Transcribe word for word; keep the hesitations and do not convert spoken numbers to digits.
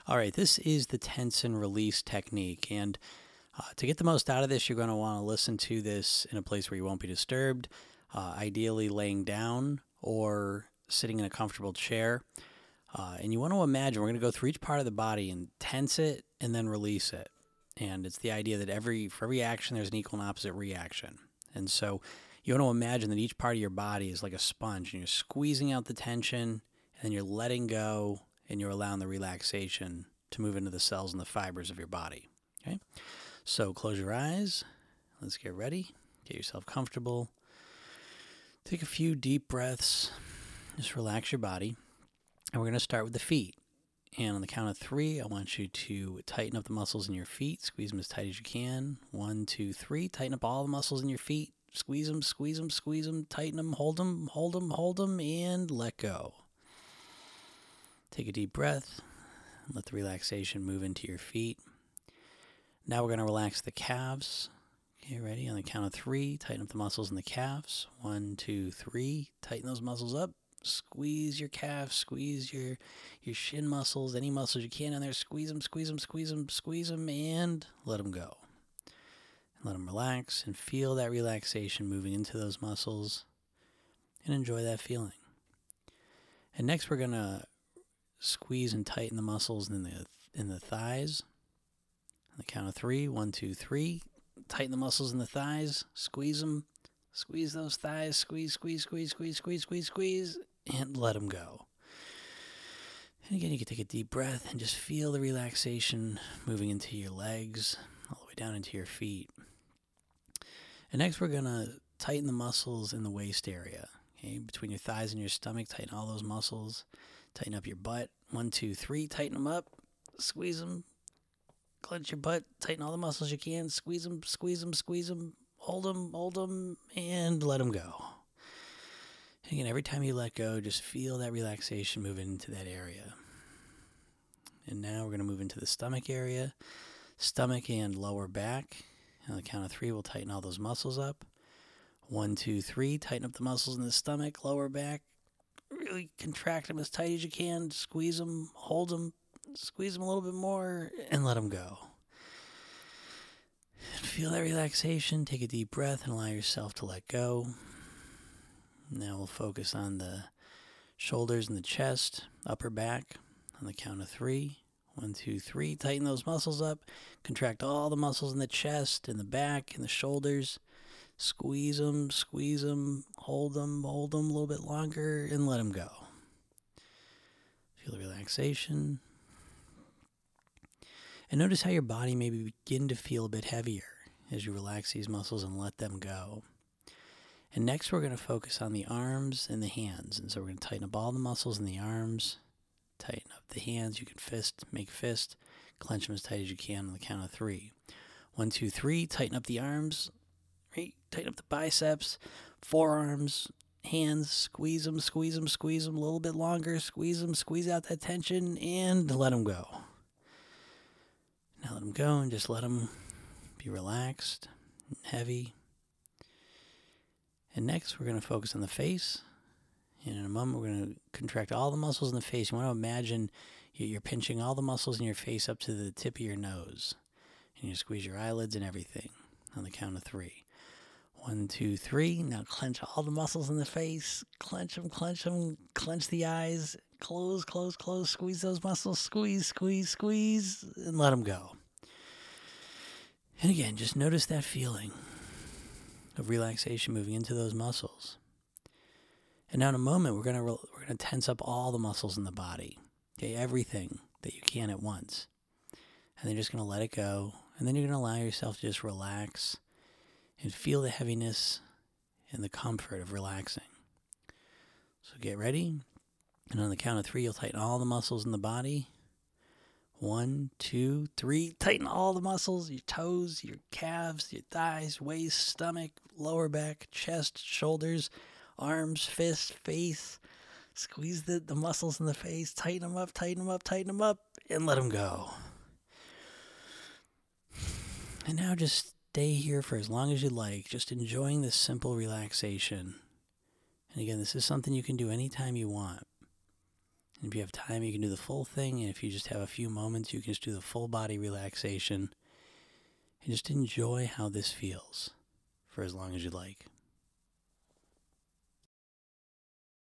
All right, this is the tense and release technique. And uh, to get the most out of this, you're going to want to listen to this in a place where you won't be disturbed, uh, ideally laying down or sitting in a comfortable chair. Uh, and you want to imagine we're going to go through each part of the body and tense it and then release it. And it's the idea that every for every action, there's an equal and opposite reaction. And so you want to imagine that each part of your body is like a sponge, and you're squeezing out the tension, and then you're letting go, and you're allowing the relaxation to move into the cells and the fibers of your body. Okay? So close your eyes. Let's get ready. Get yourself comfortable. Take a few deep breaths. Just relax your body. And we're going to start with the feet. And on the count of three, I want you to tighten up the muscles in your feet. Squeeze them as tight as you can. One, two, three. Tighten up all the muscles in your feet. Squeeze them, squeeze them, squeeze them. Tighten them, hold them, hold them, hold them, and let go. Take a deep breath. Let the relaxation move into your feet. Now we're going to relax the calves. Okay, ready? On the count of three, tighten up the muscles in the calves. One, two, three. Tighten those muscles up. Squeeze your calves, squeeze your your shin muscles, any muscles you can in there. Squeeze them, squeeze them, squeeze them, squeeze them, and let them go. And let them relax and feel that relaxation moving into those muscles and enjoy that feeling. And next we're going to squeeze and tighten the muscles in the in the thighs. On the count of three, one, two, three. Tighten the muscles in the thighs, squeeze them. Squeeze those thighs, squeeze, squeeze, squeeze, squeeze, squeeze, squeeze, squeeze, and let them go. And again, you can take a deep breath and just feel the relaxation moving into your legs, all the way down into your feet. And next, we're going to tighten the muscles in the waist area. Okay, between your thighs and your stomach, tighten all those muscles. Tighten up your butt. One, two, three, tighten them up. Squeeze them. Clench your butt. Tighten all the muscles you can. Squeeze them, squeeze them, squeeze them. Hold them, hold them, and let them go. And again, every time you let go, just feel that relaxation move into that area. And now we're going to move into the stomach area. Stomach and lower back. On the count of three, we'll tighten all those muscles up. One, two, three. Tighten up the muscles in the stomach, lower back. Really contract them as tight as you can. Squeeze them, hold them, squeeze them a little bit more, and let them go. Feel that relaxation. Take a deep breath and allow yourself to let go. Now we'll focus on the shoulders and the chest, upper back. On the count of three. One, two, three. Tighten those muscles up. Contract all the muscles in the chest, in the back, in the shoulders. Squeeze them, squeeze them, hold them, hold them a little bit longer, and let them go. Feel the relaxation. And notice how your body may begin to feel a bit heavier as you relax these muscles and let them go. And next we're going to focus on the arms and the hands. And so we're going to tighten up all the muscles in the arms. Tighten up the hands. You can fist, make fist. Clench them as tight as you can on the count of three. One, two, three. Tighten up the arms. Right? Tighten up the biceps. Forearms. Hands. Squeeze them, squeeze them, squeeze them a little bit longer. Squeeze them, squeeze out that tension, and let them go. Now let them go and just let them be relaxed and heavy. And next we're going to focus on the face. And in a moment we're going to contract all the muscles in the face. You want to imagine you're pinching all the muscles in your face up to the tip of your nose. And you squeeze your eyelids and everything on the count of three. One, two, three. Now clench all the muscles in the face. Clench them, clench them, clench the eyes. Close, close, close. Squeeze those muscles. Squeeze, squeeze, squeeze. And let them go. And again, just notice that feeling of relaxation moving into those muscles. And now in a moment, we're going to we're going to tense up all the muscles in the body. Okay, everything that you can at once. And then you're just going to let it go. And then you're going to allow yourself to just relax and feel the heaviness and the comfort of relaxing. So get ready. And on the count of three, you'll tighten all the muscles in the body. One, two, three. Tighten all the muscles, your toes, your calves, your thighs, waist, stomach, lower back, chest, shoulders, arms, fists, face. Squeeze the, the muscles in the face. Tighten them up, tighten them up, tighten them up, and let them go. And now just stay here for as long as you like, just enjoying this simple relaxation. And again, this is something you can do anytime you want. And if you have time, you can do the full thing. And if you just have a few moments, you can just do the full body relaxation. And just enjoy how this feels for as long as you like.